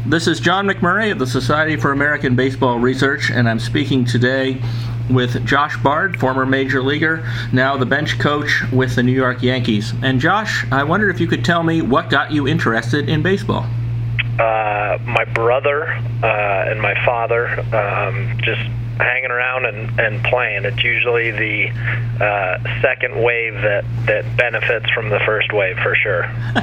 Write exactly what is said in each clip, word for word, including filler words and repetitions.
This is John McMurray of the Society for American Baseball Research, and I'm speaking today with Josh Bard, former major leaguer, now the bench coach with the New York Yankees. And Josh, I wondered if you could tell me what got you interested in baseball. Uh, my brother uh, and my father um, just hanging around and, and playing. It's usually the uh, second wave that, that benefits from the first wave, for sure.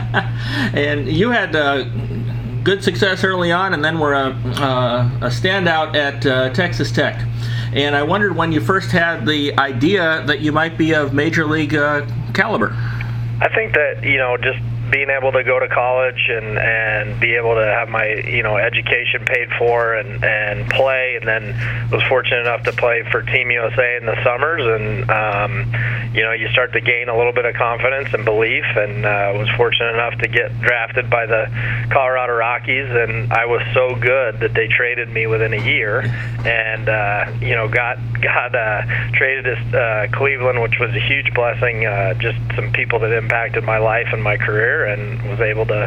And you had uh, good success early on, and then were a, uh, a standout at uh, Texas Tech. And I wondered when you first had the idea that you might be of major league uh, caliber. I think that, you know, just being able to go to college and, and be able to have my, you know, education paid for and, and play, and then was fortunate enough to play for Team U S A in the summers, and, um, you know, you start to gain a little bit of confidence and belief, and uh, was fortunate enough to get drafted by the Colorado Rockies, and I was so good that they traded me within a year, and, uh, you know, got, got uh, traded to uh, Cleveland, which was a huge blessing, uh, just some people that impacted my life and my career, and was able to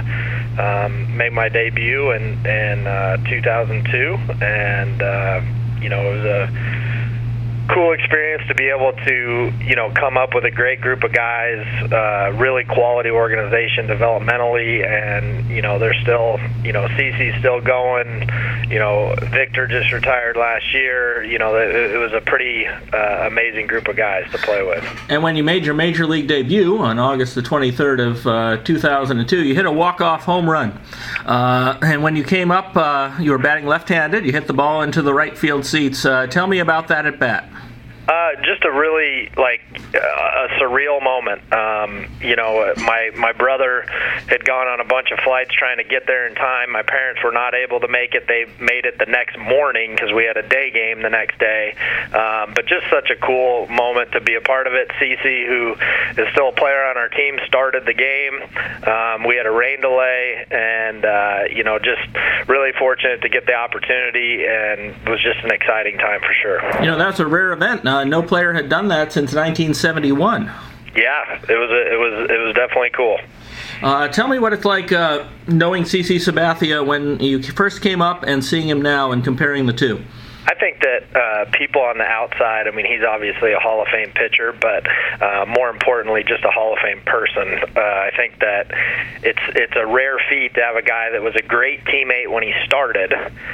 um, make my debut in, in uh, two thousand two, and uh, you know, it was a cool experience to be able to, you know, come up with a great group of guys, uh, really quality organization developmentally, and, you know, they're still, you know, CeCe's still going, you know, Victor just retired last year, you know, it, it was a pretty uh, amazing group of guys to play with. And when you made your major league debut on August the twenty-third of uh, two thousand two, you hit a walk-off home run. Uh, and when you came up, uh, you were batting left-handed, you hit the ball into the right field seats. Uh, tell me about that at bat. Uh, just a really, like, uh, a surreal moment. Um, you know, my my brother had gone on a bunch of flights trying to get there in time. My parents were not able to make it. They made it the next morning because we had a day game the next day. Um, but just such a cool moment to be a part of it. CeCe, who is still a player on our team, started the game. Um, we had a rain delay, and, uh, you know, just really fortunate to get the opportunity, and it was just an exciting time for sure. You know, that's a rare event. Uh, no player had done that since nineteen seventy-one. Yeah, it was a, it was it was definitely cool. Uh, tell me what it's like uh, knowing CeCe Sabathia when you first came up and seeing him now and comparing the two. I think that uh, people on the outside, I mean, he's obviously a Hall of Fame pitcher, but uh, more importantly, just a Hall of Fame person. Uh, I think that it's it's a rare feat to have a guy that was a great teammate when he started,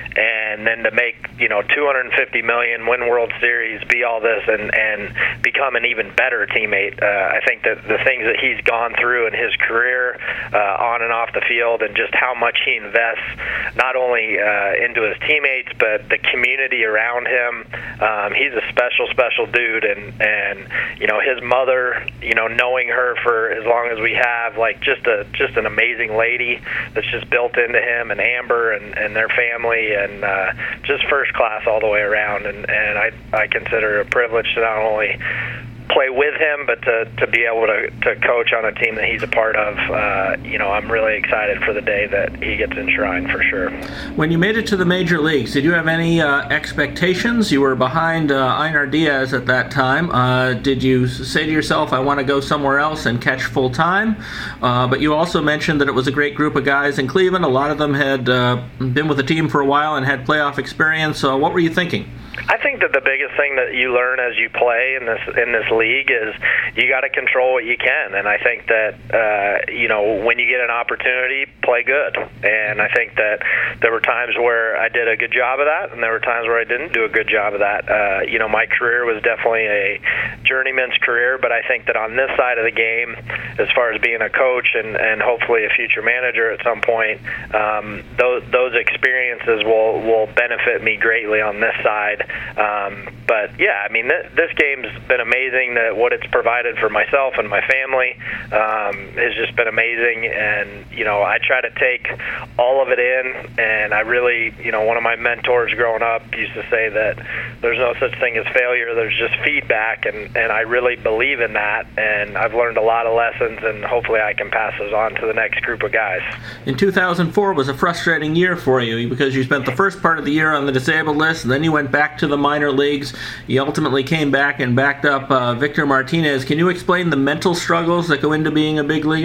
and then to make, you know, two hundred fifty million, win World Series, be all this, and, and become an even better teammate. Uh, I think that the things that he's gone through in his career, uh, on and off the field, and just how much he invests, not only uh, into his teammates, but the community around him. Um, he's a special, special dude, and, and you know, his mother, you know, knowing her for as long as we have, like, just a just an amazing lady that's just built into him, and Amber and, and their family, and uh, just first class all the way around. And, and I I consider it a privilege to not only play with him, but to, to be able to, to coach on a team that he's a part of. Uh, you know, I'm really excited for the day that he gets enshrined, for sure. When you made it to the major leagues, did you have any uh, expectations? You were behind uh, Einar Diaz at that time. Uh, did you say to yourself, I want to go somewhere else and catch full time? Uh, but you also mentioned that it was a great group of guys in Cleveland. A lot of them had uh, been with the team for a while and had playoff experience. So what were you thinking? I think that the biggest thing that you learn as you play in this in this league is you got to control what you can, and I think that uh, you know, when you get an opportunity, play good. And I think that there were times where I did a good job of that, and there were times where I didn't do a good job of that. Uh, you know, my career was definitely a journeyman's career, but I think that on this side of the game, as far as being a coach and, and hopefully a future manager at some point, um, those those experiences will will benefit me greatly on this side. Um, but yeah, I mean, th- this game's been amazing. That what it's provided for myself and my family um, has just been amazing. And you know, I try to take all of it in. And I really, you know, one of my mentors growing up used to say that there's no such thing as failure. There's just feedback, and and I really believe in that. And I've learned a lot of lessons, and hopefully I can pass those on to the next group of guys. In two thousand four was a frustrating year for you because you spent the first part of the year on the disabled list, and then you went back to the minor leagues. You ultimately came back and backed up uh, Victor Martinez. Can you explain the mental struggles that go into being a big leaguer?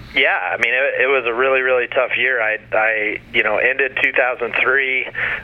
Yeah, I mean, it, it was a really, really tough year. I, I you know, ended two thousand three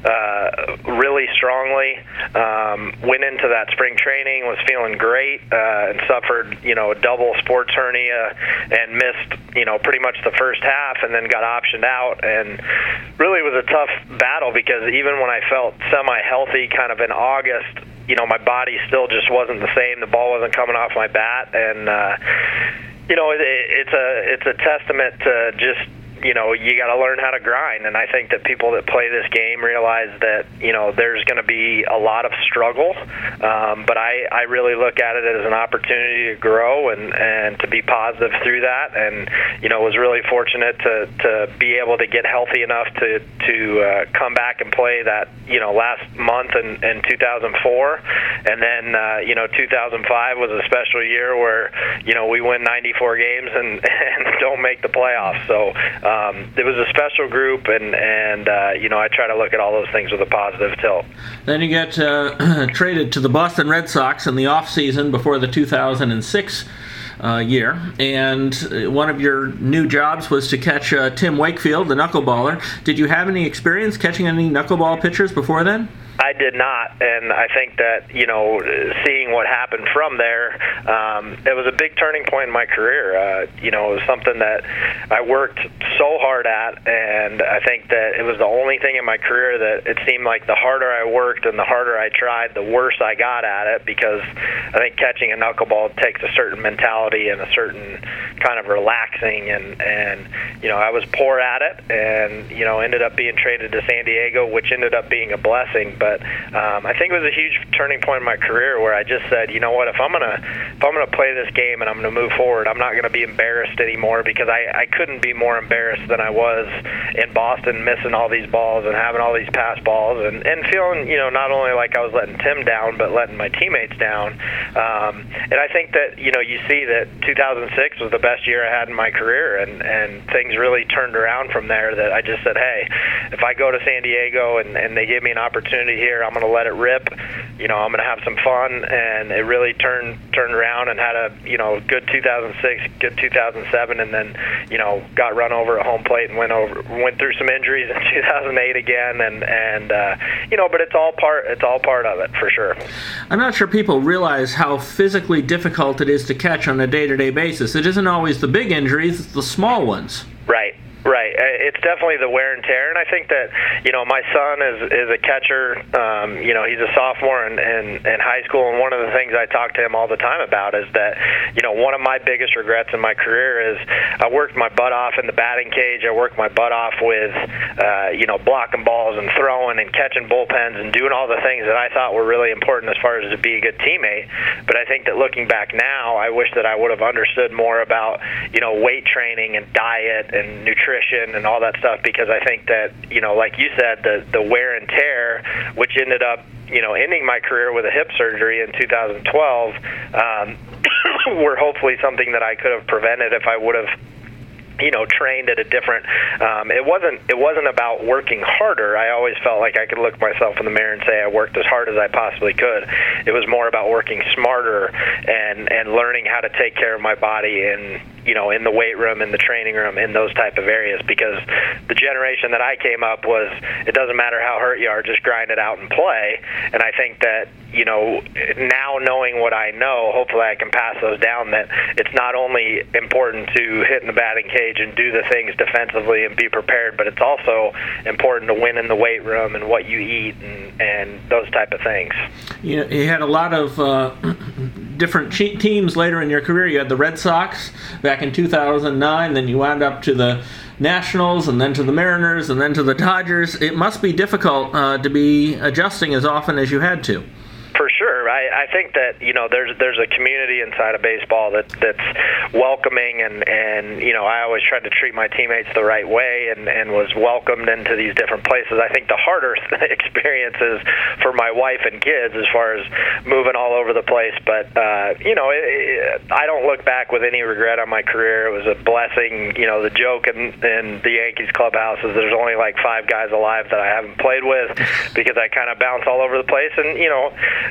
uh, really strongly, um, went into that spring training, was feeling great, uh, and suffered, you know, a double sports hernia and missed, you know, pretty much the first half, and then got optioned out, and really was a tough battle because even when I felt semi-healthy kind of in August, you know, my body still just wasn't the same. The ball wasn't coming off my bat, and uh, you know, it, it's a it's a testament to just, you know, you got to learn how to grind. And I think that people that play this game realize that, you know, there's going to be a lot of struggle. Um, but I, I really look at it as an opportunity to grow and, and to be positive through that. And, you know, was really fortunate to, to be able to get healthy enough to, to uh, come back and play that, you know, last month in, in two thousand four. And then, uh, you know, two thousand five was a special year where, you know, we win ninety-four games and, and don't make the playoffs. So, Um, it was a special group, and, and uh, you know, I try to look at all those things with a positive tilt. Then you get uh, traded to the Boston Red Sox in the offseason before the two thousand six uh, year, and one of your new jobs was to catch uh, Tim Wakefield, the knuckleballer. Did you have any experience catching any knuckleball pitchers before then? I did not, and I think that, you know, seeing what happened from there, um, it was a big turning point in my career. Uh, you know, it was something that I worked so hard at, and I think that it was the only thing in my career that it seemed like the harder I worked and the harder I tried, the worse I got at it, because I think catching a knuckleball takes a certain mentality and a certain kind of relaxing, and, and you know, I was poor at it, and, you know, ended up being traded to San Diego, which ended up being a blessing. But But um, I think it was a huge turning point in my career where I just said, you know what, if I'm gonna if I'm gonna play this game and I'm gonna move forward, I'm not gonna be embarrassed anymore, because I, I couldn't be more embarrassed than I was in Boston, missing all these balls and having all these pass balls and, and feeling, you know, not only like I was letting Tim down, but letting my teammates down. Um, and I think that, you know, you see that two thousand six was the best year I had in my career, and, and things really turned around from there, that I just said, hey, if I go to San Diego and, and they give me an opportunity here, I'm going to let it rip. You know, I'm going to have some fun, and it really turned turned around and had a, you know, good two thousand six, good two thousand seven, and then, you know, got run over at home plate and went over went through some injuries in two thousand eight again, and and uh, you know, but it's all part it's all part of it for sure. I'm not sure people realize how physically difficult it is to catch on a day-to-day basis. It isn't always the big injuries; it's the small ones. Right. Right. It's definitely the wear and tear, and I think that, you know, my son is is a catcher. Um, you know, he's a sophomore in, in, in high school, and one of the things I talk to him all the time about is that, you know, one of my biggest regrets in my career is I worked my butt off in the batting cage. I worked my butt off with, uh, you know, blocking balls and throwing and catching bullpens and doing all the things that I thought were really important as far as to be a good teammate. But I think that looking back now, I wish that I would have understood more about, you know, weight training and diet and nutrition and all that stuff, because I think that, you know, like you said, the the wear and tear, which ended up, you know, ending my career with a hip surgery in two thousand twelve, um, were hopefully something that I could have prevented if I would have, you know, trained at a different. Um, it wasn't. It wasn't about working harder. I always felt like I could look myself in the mirror and say I worked as hard as I possibly could. It was more about working smarter and and learning how to take care of my body in, you know, in the weight room, in the training room, in those type of areas. Because the generation that I came up was, it doesn't matter how hurt you are, just grind it out and play. And I think that, you know, now knowing what I know, hopefully I can pass those down, that it's not only important to hit in the batting cage and do the things defensively and be prepared, but it's also important to win in the weight room and what you eat and, and those type of things. You know, you had a lot of uh, different teams later in your career. You had the Red Sox back in two thousand nine, then you wound up to the Nationals, and then to the Mariners, and then to the Dodgers. It must be difficult uh, to be adjusting as often as you had to. For sure. I, I think that, you know, there's there's a community inside of baseball that that's welcoming, and, and you know, I always tried to treat my teammates the right way and, and was welcomed into these different places. I think the harder experience is for my wife and kids as far as moving all over the place. But, uh, you know, it, it, I don't look back with any regret on my career. It was a blessing. You know, the joke in, in the Yankees clubhouse is there's only like five guys alive that I haven't played with, because I kind of bounce all over the place. And, you know, a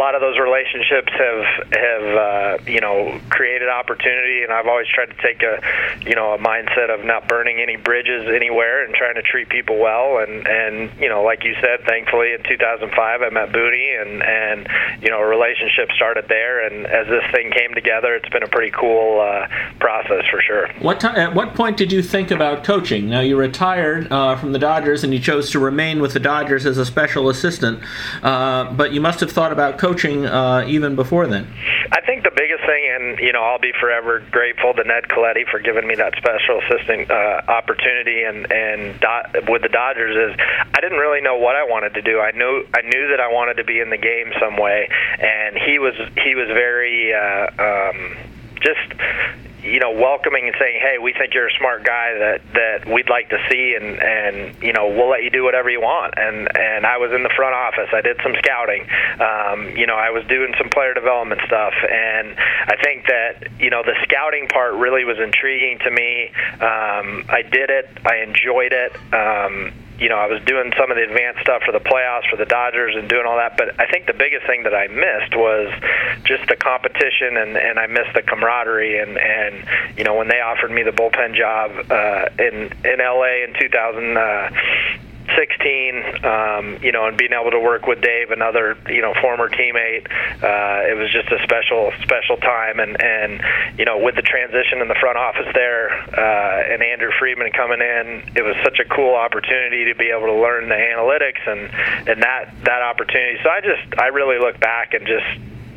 lot of those relationships have have uh, you know created opportunity, and I've always tried to take a you know a mindset of not burning any bridges anywhere and trying to treat people well. And and you know, like you said, thankfully in two thousand five I met Booney, and and you know a relationship started there. And as this thing came together, it's been a pretty cool uh, process for sure. What time, at what point did you think about coaching? Now you retired uh, from the Dodgers, and you chose to remain with the Dodgers as a special assistant, uh, but you must have thought about coaching uh, even before then. I think the biggest thing, and you know, I'll be forever grateful to Ned Colletti for giving me that special assistant uh, opportunity, and and do- with the Dodgers, is I didn't really know what I wanted to do. I knew I knew that I wanted to be in the game some way, and he was he was very uh, um, just. you know, welcoming and saying, hey, we think you're a smart guy that, that we'd like to see, and, and, you know, we'll let you do whatever you want. And, and I was in the front office. I did some scouting. Um, you know, I was doing some player development stuff. And I think that, you know, the scouting part really was intriguing to me. Um, I did it. I enjoyed it. Um, You know, I was doing some of the advanced stuff for the playoffs for the Dodgers and doing all that, but I think the biggest thing that I missed was just the competition, and, and I missed the camaraderie. And, and you know, when they offered me the bullpen job uh, in in L A in two thousand sixteen, um, you know, and being able to work with Dave, another, you know, former teammate, uh, it was just a special, special time. And, and, you know, with the transition in the front office there, uh, and Andrew Friedman coming in, it was such a cool opportunity to be able to learn the analytics and, and that, that opportunity. So I just, I really look back and just,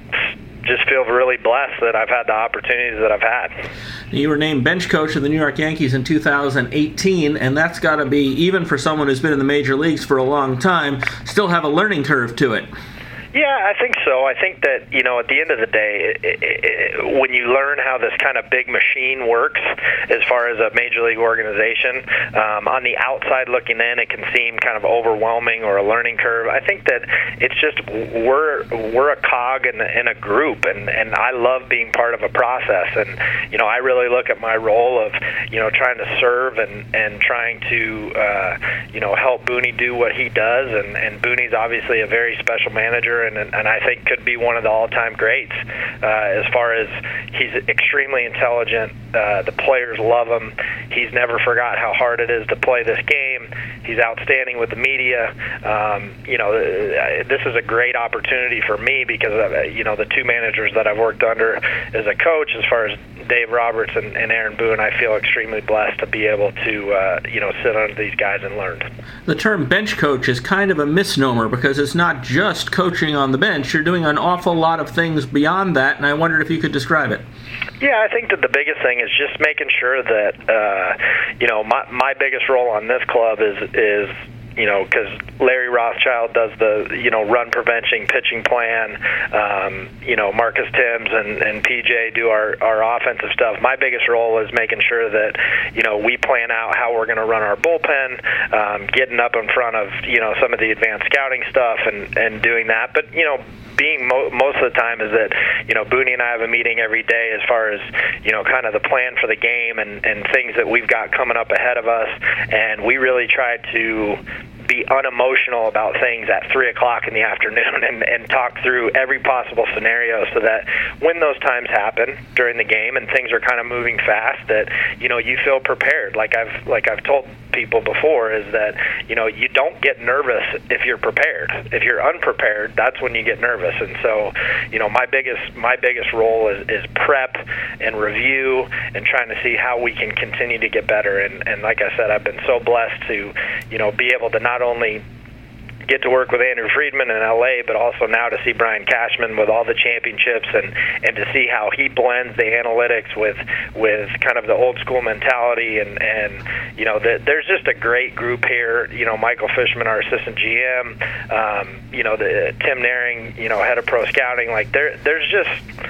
just feel really blessed that I've had the opportunities that I've had. You were named bench coach of the New York Yankees in two thousand eighteen, and that's got to be, even for someone who's been in the major leagues for a long time, still have a learning curve to it. Yeah, I think so. I think that, you know, at the end of the day, it, it, it, when you learn how this kind of big machine works as far as a major league organization, um, on the outside looking in, it can seem kind of overwhelming or a learning curve. I think that it's just we're we're a cog in, in a group, and, and I love being part of a process. And, you know, I really look at my role of, you know, trying to serve and, and trying to, uh, you know, help Booney do what he does. And, and Booney's obviously a very special manager, and, and I think could be one of the all-time greats uh, as far as he's extremely intelligent. Uh, the players love him. He's never forgot how hard it is to play this game. He's outstanding with the media. Um, you know, this is a great opportunity for me because of, you know, the two managers that I've worked under as a coach, as far as Dave Roberts and, and Aaron Boone. I feel extremely blessed to be able to, uh, you know, sit under these guys and learn. The term bench coach is kind of a misnomer because it's not just coaching on the bench. You're doing an awful lot of things beyond that, and I wondered if you could describe it. Yeah, I think that the biggest thing is just making sure that, uh, you know, my my biggest role on this club is is. You know, because Larry Rothschild does the, you know, run prevention, pitching plan. Um, you know, Marcus Timms and, and P J do our, our offensive stuff. My biggest role is making sure that, you know, we plan out how we're going to run our bullpen, um, getting up in front of, you know, some of the advanced scouting stuff and, and doing that. But, you know, being mo- most of the time is that, you know, Booney and I have a meeting every day as far as, you know, kind of the plan for the game and, and things that we've got coming up ahead of us. And we really try to be unemotional about things at three o'clock in the afternoon and, and talk through every possible scenario so that when those times happen during the game and things are kind of moving fast, that, you know, you feel prepared. Like I've like I've told people before, is that, you know, you don't get nervous if you're prepared. If you're unprepared, that's when you get nervous. And so, you know, my biggest my biggest role is, is prep and review and trying to see how we can continue to get better. And, and like I said, I've been so blessed to, you know, be able to not only get to work with Andrew Friedman in L A, but also now to see Brian Cashman with all the championships and, and to see how he blends the analytics with with kind of the old school mentality. And, and you know, the, there's just a great group here. You know, Michael Fishman, our assistant G M, um, you know, the Tim Naring, you know, head of pro scouting. Like there, there's just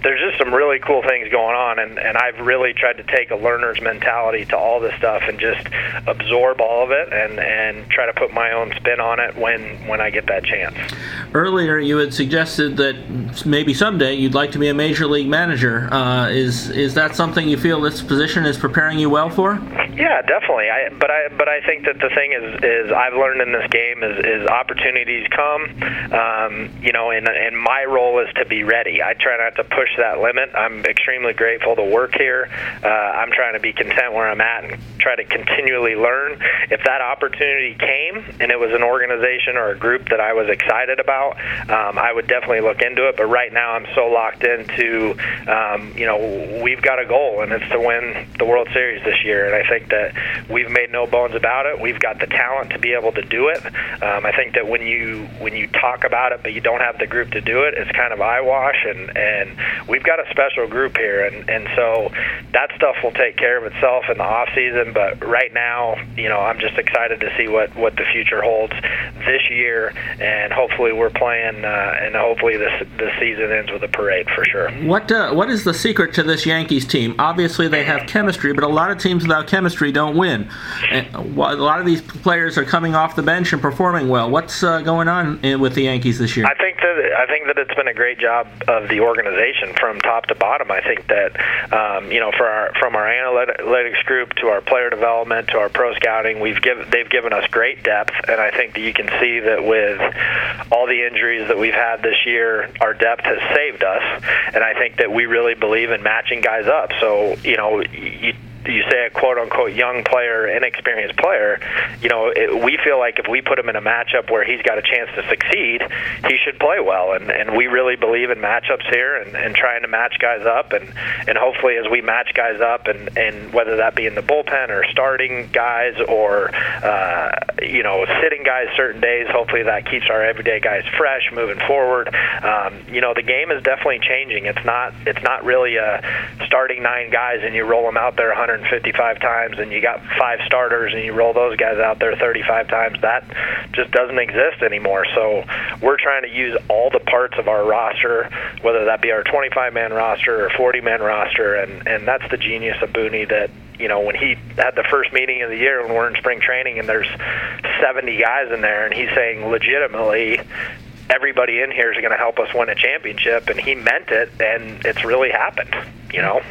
there's just some really cool things going on, and, and I've really tried to take a learner's mentality to all this stuff and just absorb all of it and, and try to put my own spin on it when, when I get that chance. Earlier, you had suggested that maybe someday you'd like to be a major league manager. Uh, is is that something you feel this position is preparing you well for? Yeah, definitely. I, but I but I think that the thing is is I've learned in this game is, is opportunities come, um, you know, and and my role is to be ready. I try not to push that limit. I'm extremely grateful to work here. Uh, I'm trying to be content where I'm at and try to continually learn. If that opportunity came and it was an organization or a group that I was excited about, um, I would definitely look into it. But right now I'm so locked into, um, you know, we've got a goal, and it's to win the World Series this year. And I think that we've made no bones about it. We've got the talent to be able to do it. Um, I think that when you when you talk about it but you don't have the group to do it, it's kind of eyewash, and, and we've got a special group here. And, and so that stuff will take care of itself in the off season. But right now, you know, I'm just excited to see what, what the future holds this year, and hopefully we're playing, uh, and hopefully this this season ends with a parade for sure. What uh, what is the secret to this Yankees team? Obviously they have chemistry, but a lot of teams without chemistry don't win. And a lot of these players are coming off the bench and performing well. What's uh, going on with the Yankees this year? I think that I think that it's been a great job of the organization from top to bottom. I think that um, you know, for our from our analytics group to our player development to our pro scouting, we've given they've given us great depth, and I think that you can see that with all the injuries that we've had this year, our depth has saved us, and I think that we really believe in matching guys up. So, you know, you you say a quote-unquote young player, inexperienced player, you know, it, we feel like if we put him in a matchup where he's got a chance to succeed, he should play well. And, and we really believe in matchups here and, and trying to match guys up. And, and hopefully as we match guys up, and, and whether that be in the bullpen or starting guys or, uh, you know, sitting guys certain days, hopefully that keeps our everyday guys fresh moving forward. Um, you know, the game is definitely changing. It's not, it's not really a starting nine guys and you roll them out there one hundred fifty-five times and you got five starters and you roll those guys out there thirty-five times. That just doesn't exist anymore. So we're trying to use all the parts of our roster, whether that be our twenty-five man roster or forty man roster, and, and that's the genius of Booney, that, you know, when he had the first meeting of the year when we're in spring training and there's seventy guys in there, and he's saying legitimately everybody in here is going to help us win a championship, and he meant it, and it's really happened, you know.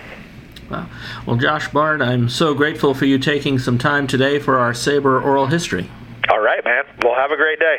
Well, Josh Bard, I'm so grateful for you taking some time today for our Sabre Oral History. All right, man. Well, have a great day.